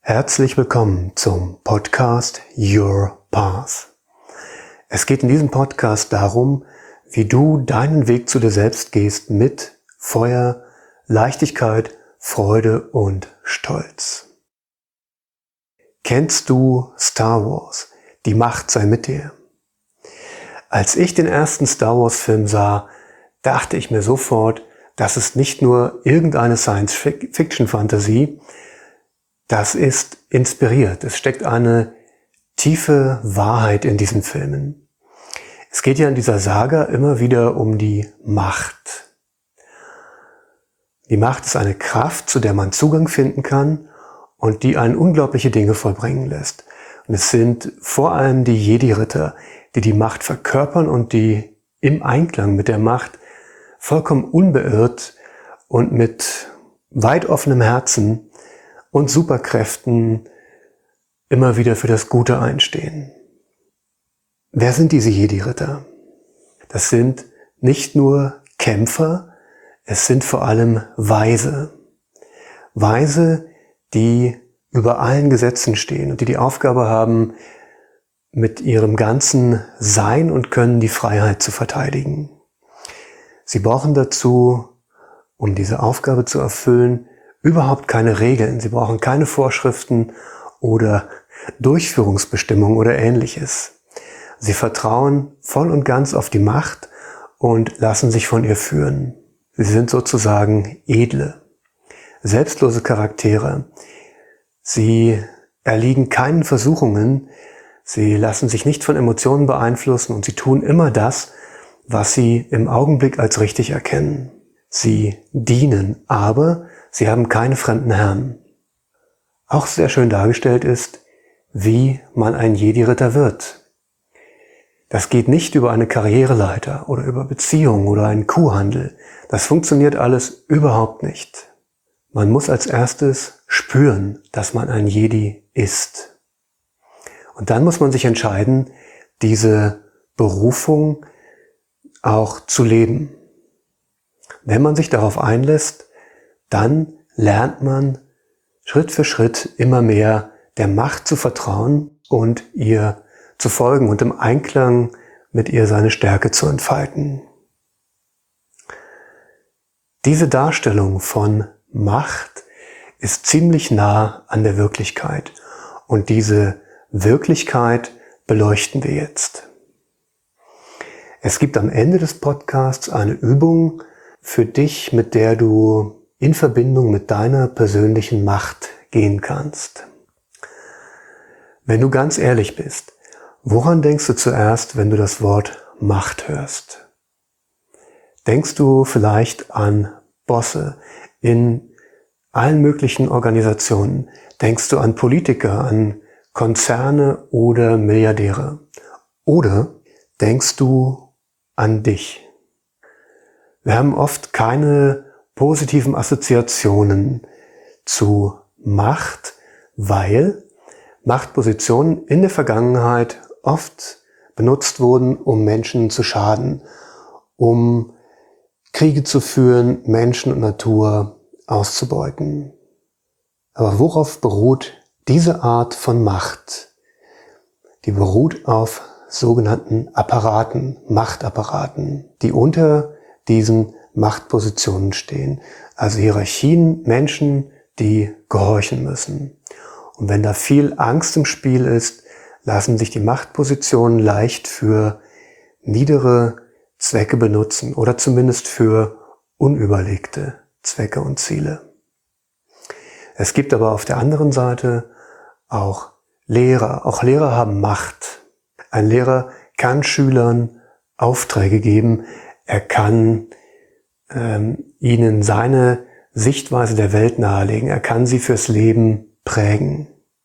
Herzlich willkommen zum Podcast Your Path. Es geht in diesem Podcast darum, wie du deinen Weg zu dir selbst gehst mit Feuer, Leichtigkeit, Freude und Stolz. Kennst du Star Wars? Die Macht sei mit dir. Als ich den ersten Star Wars Film sah, dachte ich mir sofort, das ist nicht nur irgendeine Science-Fiction-Fantasie, das ist inspiriert. Es steckt eine tiefe Wahrheit in diesen Filmen. Es geht ja in dieser Saga immer wieder um die Macht. Die Macht ist eine Kraft, zu der man Zugang finden kann und die einen unglaubliche Dinge vollbringen lässt. Und es sind vor allem die Jedi-Ritter, die die Macht verkörpern und die im Einklang mit der Macht vollkommen unbeirrt und mit weit offenem Herzen und Superkräften immer wieder für das Gute einstehen. Wer sind diese Jedi-Ritter? Das sind nicht nur Kämpfer, es sind vor allem Weise. Weise, die über allen Gesetzen stehen und die die Aufgabe haben, mit ihrem ganzen Sein und Können die Freiheit zu verteidigen. Sie brauchen dazu, um diese Aufgabe zu erfüllen, überhaupt keine Regeln. Sie brauchen keine Vorschriften oder Durchführungsbestimmungen oder Ähnliches. Sie vertrauen voll und ganz auf die Macht und lassen sich von ihr führen. Sie sind sozusagen edle, selbstlose Charaktere. Sie erliegen keinen Versuchungen, sie lassen sich nicht von Emotionen beeinflussen und sie tun immer das, was sie im Augenblick als richtig erkennen. Sie dienen, aber sie haben keine fremden Herren. Auch sehr schön dargestellt ist, wie man ein Jedi-Ritter wird. Das geht nicht über eine Karriereleiter oder über Beziehungen oder einen Kuhhandel. Das funktioniert alles überhaupt nicht. Man muss als erstes spüren, dass man ein Jedi ist. Und dann muss man sich entscheiden, diese Berufung auch zu leben. Wenn man sich darauf einlässt, dann lernt man Schritt für Schritt immer mehr der Macht zu vertrauen und ihr zu folgen und im Einklang mit ihr seine Stärke zu entfalten. Diese Darstellung von Macht ist ziemlich nah an der Wirklichkeit und diese Wirklichkeit beleuchten wir jetzt. Es gibt am Ende des Podcasts eine Übung für dich, mit der du in Verbindung mit deiner persönlichen Macht gehen kannst. Wenn du ganz ehrlich bist, woran denkst du zuerst, wenn du das Wort Macht hörst? Denkst du vielleicht an Bosse in allen möglichen Organisationen? Denkst du an Politiker, an Konzerne oder Milliardäre? Oder denkst du an dich? Wir haben oft keine positiven Assoziationen zu Macht, weil Machtpositionen in der Vergangenheit oft benutzt wurden, um Menschen zu schaden, um Kriege zu führen, Menschen und Natur auszubeuten. Aber worauf beruht diese Art von Macht? Die beruht auf sogenannten Apparaten, Machtapparaten, die unter diesen Machtpositionen stehen. Also Hierarchien, Menschen, die gehorchen müssen. Und wenn da viel Angst im Spiel ist, lassen sich die Machtpositionen leicht für niedere Zwecke benutzen oder zumindest für unüberlegte Zwecke und Ziele. Es gibt aber auf der anderen Seite auch Lehrer. Auch Lehrer haben Macht. Ein Lehrer kann Schülern Aufträge geben. Er kann ihnen seine Sichtweise der Welt nahelegen. Er kann sie fürs Leben prägen.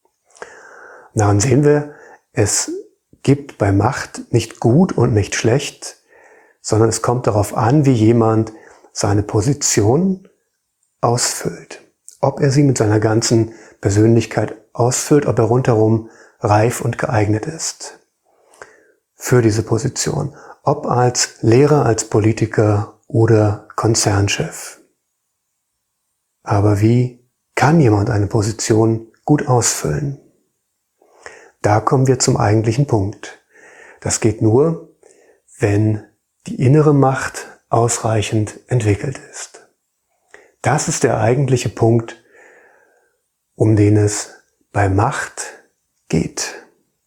Daran sehen wir, es gibt bei Macht nicht gut und nicht schlecht, sondern es kommt darauf an, wie jemand seine Position ausfüllt. Ob er sie mit seiner ganzen Persönlichkeit ausfüllt, ob er rundherum reif und geeignet ist für diese Position. Ob als Lehrer, als Politiker oder Konzernchef. Aber wie kann jemand eine Position gut ausfüllen. Da kommen wir zum eigentlichen Punkt. Das geht nur, wenn die innere Macht ausreichend entwickelt ist. Das ist der eigentliche Punkt, um den es bei Macht geht.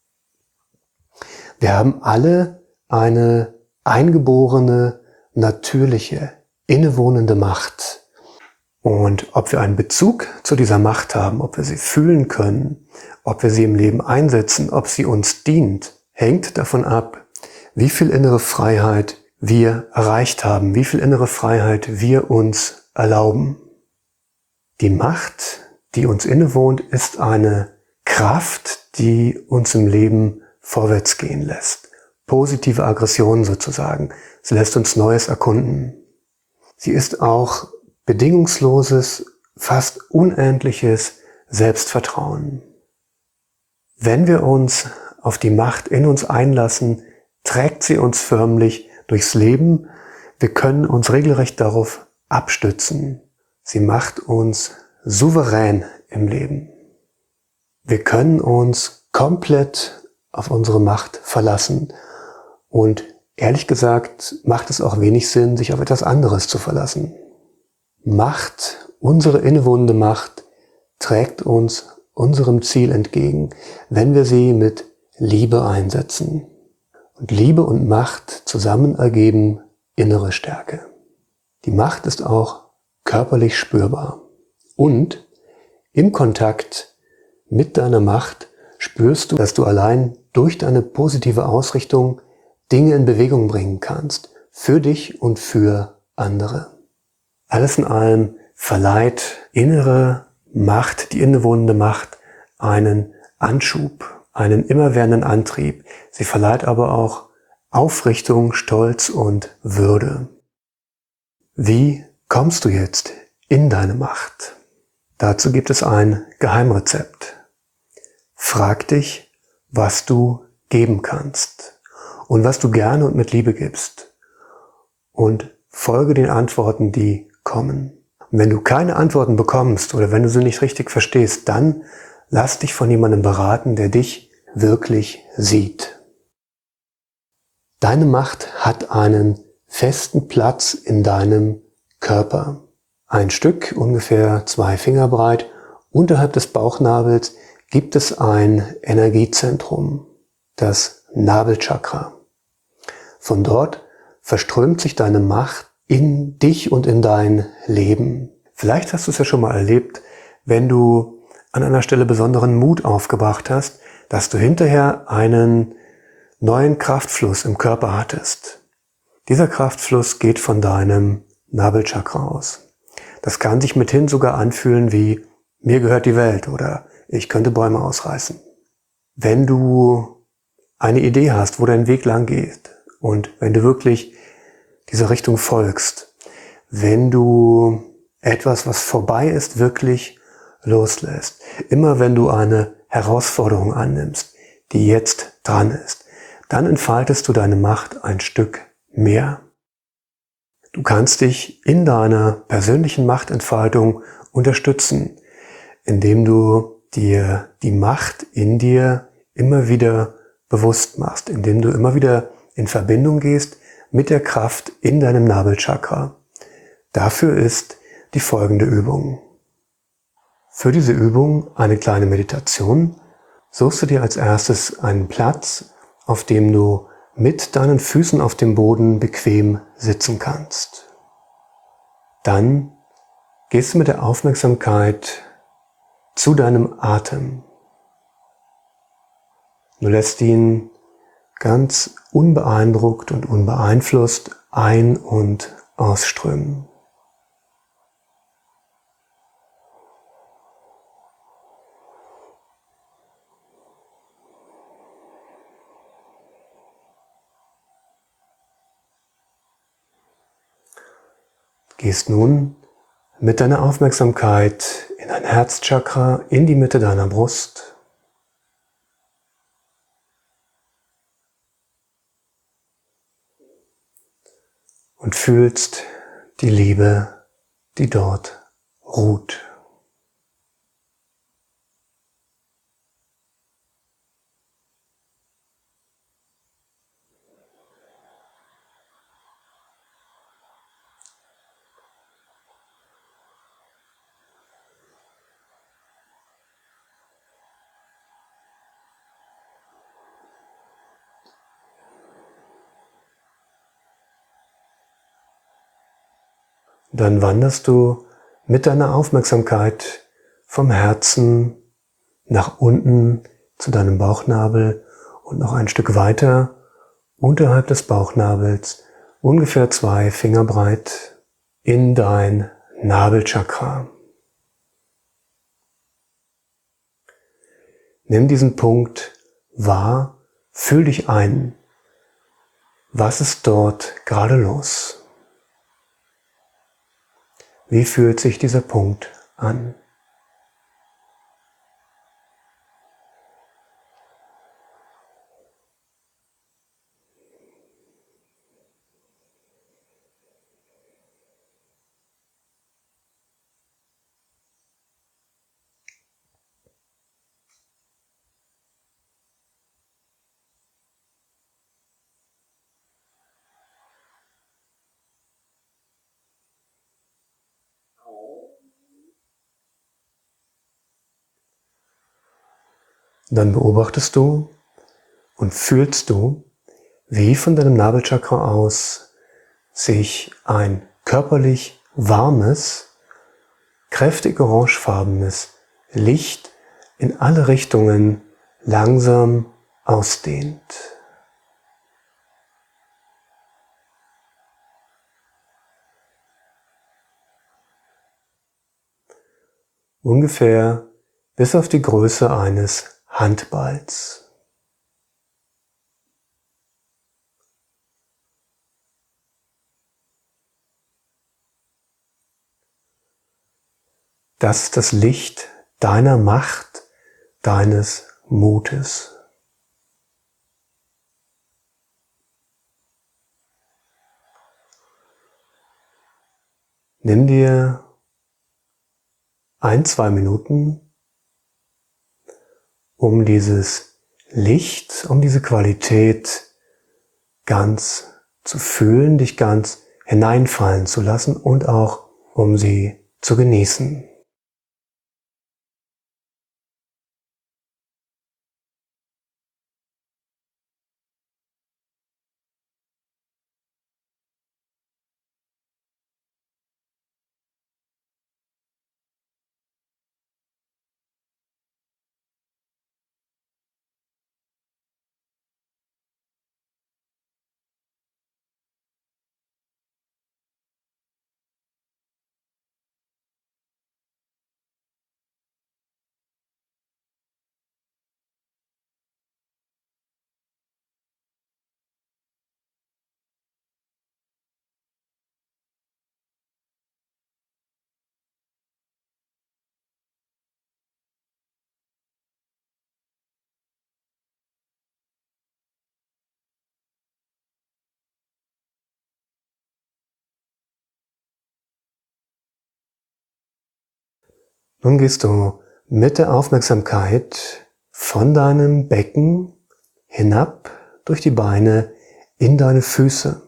Wir haben alle eine eingeborene, natürliche, innewohnende Macht. Und ob wir einen Bezug zu dieser Macht haben, ob wir sie fühlen können, ob wir sie im Leben einsetzen, ob sie uns dient, hängt davon ab, wie viel innere Freiheit wir erreicht haben, wie viel innere Freiheit wir uns erlauben. Die Macht, die uns innewohnt, ist eine Kraft, die uns im Leben vorwärts gehen lässt. Positive Aggression sozusagen. Sie lässt uns Neues erkunden. Sie ist auch bedingungsloses, fast unendliches Selbstvertrauen. Wenn wir uns auf die Macht in uns einlassen, trägt sie uns förmlich durchs Leben. Wir können uns regelrecht darauf abstützen. Sie macht uns souverän im Leben. Wir können uns komplett auf unsere Macht verlassen. Und ehrlich gesagt macht es auch wenig Sinn, sich auf etwas anderes zu verlassen. Macht, unsere innewohnende Macht, trägt uns unserem Ziel entgegen, wenn wir sie mit Liebe einsetzen. Und Liebe und Macht zusammen ergeben innere Stärke. Die Macht ist auch körperlich spürbar. Und im Kontakt mit deiner Macht spürst du, dass du allein durch deine positive Ausrichtung Dinge in Bewegung bringen kannst. Für dich und für andere. Alles in allem verleiht innere Macht, die innewohnende Macht, einen Anschub, einen immerwährenden Antrieb. Sie verleiht aber auch Aufrichtung, Stolz und Würde. Wie kommst du jetzt in deine Macht? Dazu gibt es ein Geheimrezept. Frag dich, was du geben kannst und was du gerne und mit Liebe gibst. Und folge den Antworten, die kommen. Und wenn du keine Antworten bekommst oder wenn du sie nicht richtig verstehst, dann lass dich von jemandem beraten, der dich wirklich sieht. Deine Macht hat einen festen Platz in deinem Körper. Ein Stück, ungefähr 2 Finger breit, unterhalb des Bauchnabels gibt es ein Energiezentrum, das Nabelchakra. Von dort verströmt sich deine Macht in dich und in dein Leben. Vielleicht hast du es ja schon mal erlebt, wenn du an einer Stelle besonderen Mut aufgebracht hast, dass du hinterher einen neuen Kraftfluss im Körper hattest. Dieser Kraftfluss geht von deinem Nabelchakra aus. Das kann sich mithin sogar anfühlen wie mir gehört die Welt oder ich könnte Bäume ausreißen. Wenn du eine Idee hast, wo dein Weg lang geht und wenn du wirklich dieser Richtung folgst, wenn du etwas, was vorbei ist, wirklich loslässt, immer wenn du eine Herausforderung annimmst, die jetzt dran ist, dann entfaltest du deine Macht ein Stück mehr. Du kannst dich in deiner persönlichen Machtentfaltung unterstützen, indem du dir die Macht in dir immer wieder bewusst machst, indem du immer wieder in Verbindung gehst mit der Kraft in deinem Nabelchakra. Dafür ist die folgende Übung. Für diese Übung eine kleine Meditation. Suchst du dir als erstes einen Platz, auf dem du mit deinen Füßen auf dem Boden bequem sitzen kannst. Dann gehst du mit der Aufmerksamkeit zu deinem Atem. Du lässt ihn ganz unbeeindruckt und unbeeinflusst ein- und ausströmen. Gehst nun mit deiner Aufmerksamkeit in dein Herzchakra, in die Mitte deiner Brust. Und fühlst die Liebe, die dort ruht. Dann wanderst du mit deiner Aufmerksamkeit vom Herzen nach unten zu deinem Bauchnabel und noch ein Stück weiter unterhalb des Bauchnabels, ungefähr 2 Finger breit, in dein Nabelchakra. Nimm diesen Punkt wahr, fühl dich ein. Was ist dort gerade los? Wie fühlt sich dieser Punkt an? Dann beobachtest du und fühlst du, wie von deinem Nabelchakra aus sich ein körperlich warmes, kräftig orangefarbenes Licht in alle Richtungen langsam ausdehnt. Ungefähr bis auf die Größe eines Handballs. Das ist das Licht deiner Macht, deines Mutes. Nimm dir 1-2 Minuten, um dieses Licht, um diese Qualität ganz zu fühlen, dich ganz hineinfallen zu lassen und auch um sie zu genießen. Nun gehst du mit der Aufmerksamkeit von deinem Becken hinab durch die Beine in deine Füße.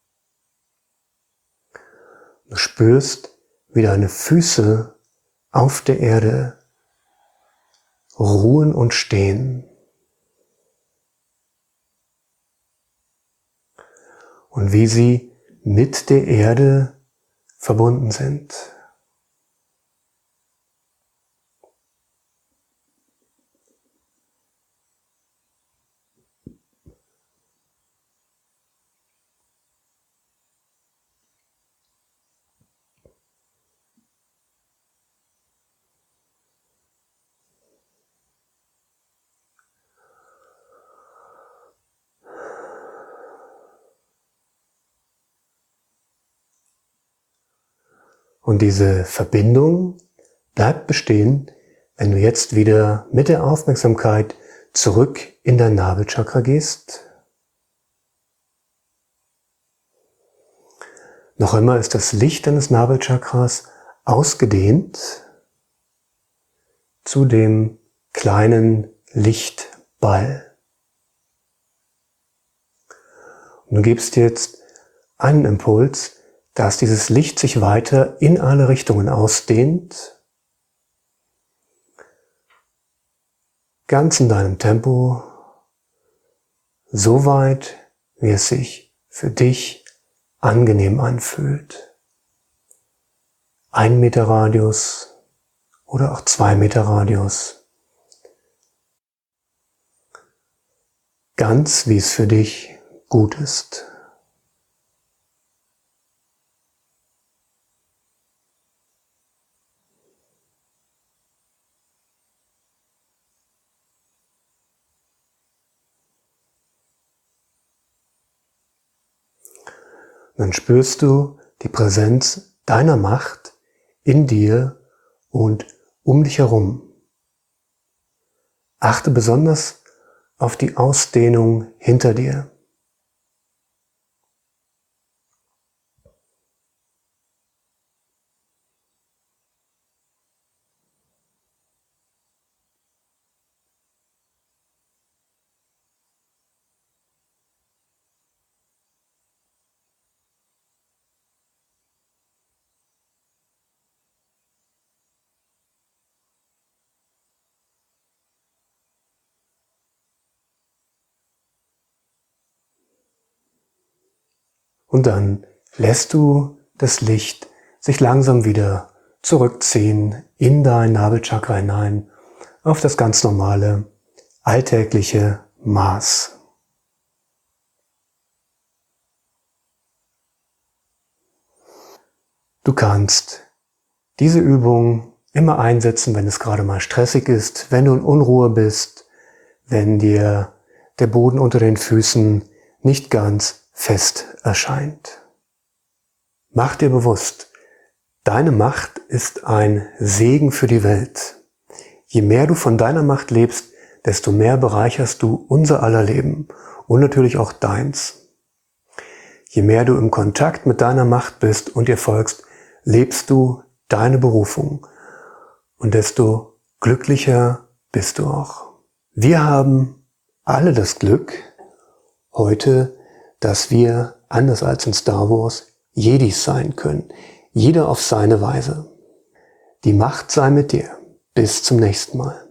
Du spürst, wie deine Füße auf der Erde ruhen und stehen. Und wie sie mit der Erde verbunden sind. Und diese Verbindung bleibt bestehen, wenn du jetzt wieder mit der Aufmerksamkeit zurück in dein Nabelchakra gehst. Noch immer ist das Licht deines Nabelchakras ausgedehnt zu dem kleinen Lichtball. Und du gibst jetzt einen Impuls, dass dieses Licht sich weiter in alle Richtungen ausdehnt, ganz in deinem Tempo, so weit, wie es sich für dich angenehm anfühlt. 1 Meter Radius oder auch 2 Meter Radius. Ganz wie es für dich gut ist. Dann spürst du die Präsenz deiner Macht in dir und um dich herum. Achte besonders auf die Ausdehnung hinter dir. Und dann lässt du das Licht sich langsam wieder zurückziehen in dein Nabelchakra hinein, auf das ganz normale, alltägliche Maß. Du kannst diese Übung immer einsetzen, wenn es gerade mal stressig ist, wenn du in Unruhe bist, wenn dir der Boden unter den Füßen nicht ganz fest erscheint. Mach dir bewusst, deine Macht ist ein Segen für die Welt. Je mehr du von deiner Macht lebst, desto mehr bereicherst du unser aller Leben und natürlich auch deins. Je mehr du im Kontakt mit deiner Macht bist und ihr folgst, lebst du deine Berufung und desto glücklicher bist du auch. Wir haben alle das Glück, heute, dass wir, anders als in Star Wars, Jedis sein können. Jeder auf seine Weise. Die Macht sei mit dir. Bis zum nächsten Mal.